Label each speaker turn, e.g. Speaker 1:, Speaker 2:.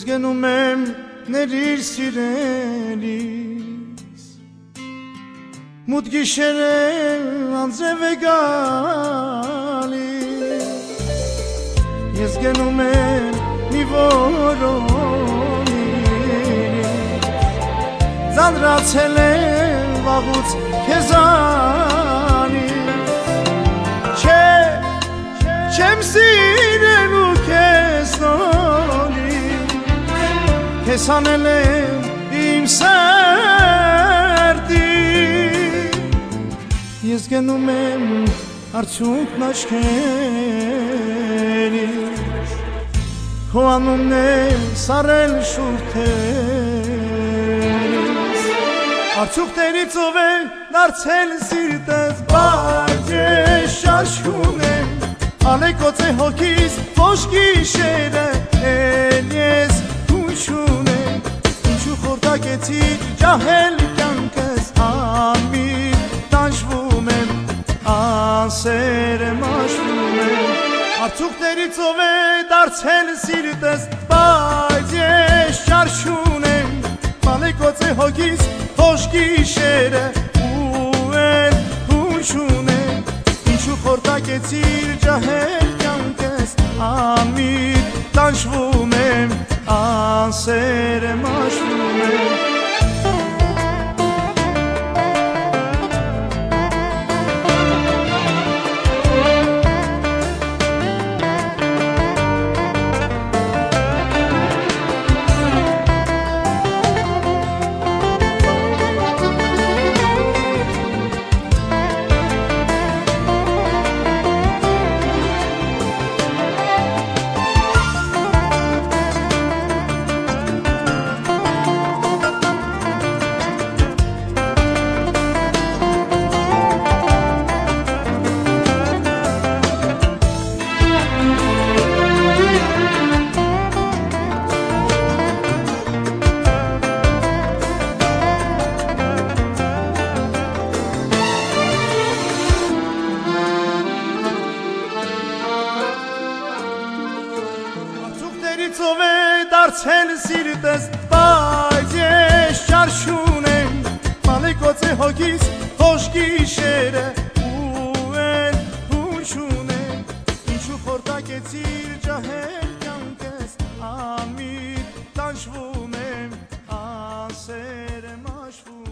Speaker 1: գնում եմ ներիր սիրելիս Մութ գիշեր է անձև է գալիս Ես գնում եմ մի որոնի Ձանրացել եմ վաղուց քեզանից Չեմ սիրել ու քեզ նորից Քեզ հանել եմ իմ սրտից Ես գնում եմ արդյունքն աչքերից Քո անունն է սառել շուրթերից Արդյունքներից ով է դարձել սիրտս բայց ես շարժում եմ Ալեկոծ է հոգիս ոչ գիշերը էլ ես չունեմ Ինչու խորտակեցի ջահել կյանքս անմիտ տանջվում եմ անսեր եմ աշխում եմ Արդյունքներից ով է դարձել սիրտս բայց ես շարժում եմ Ալեկոծ է հոգիս ոչ գիշերը ու էլ չունեմ Ինչու խորտակեցիր ջահել կյանքս անմիտ տանջվում եմ անսեր եմ աշխում եմ Ով է դարձել սիրտս բայց ես շարժում եմ Ալեկոծ է հոգիս ոչ գիշերը ու էլ չունեմ Ինչու խորտակեցիր ջահել կյանքս անմիտ տանջվում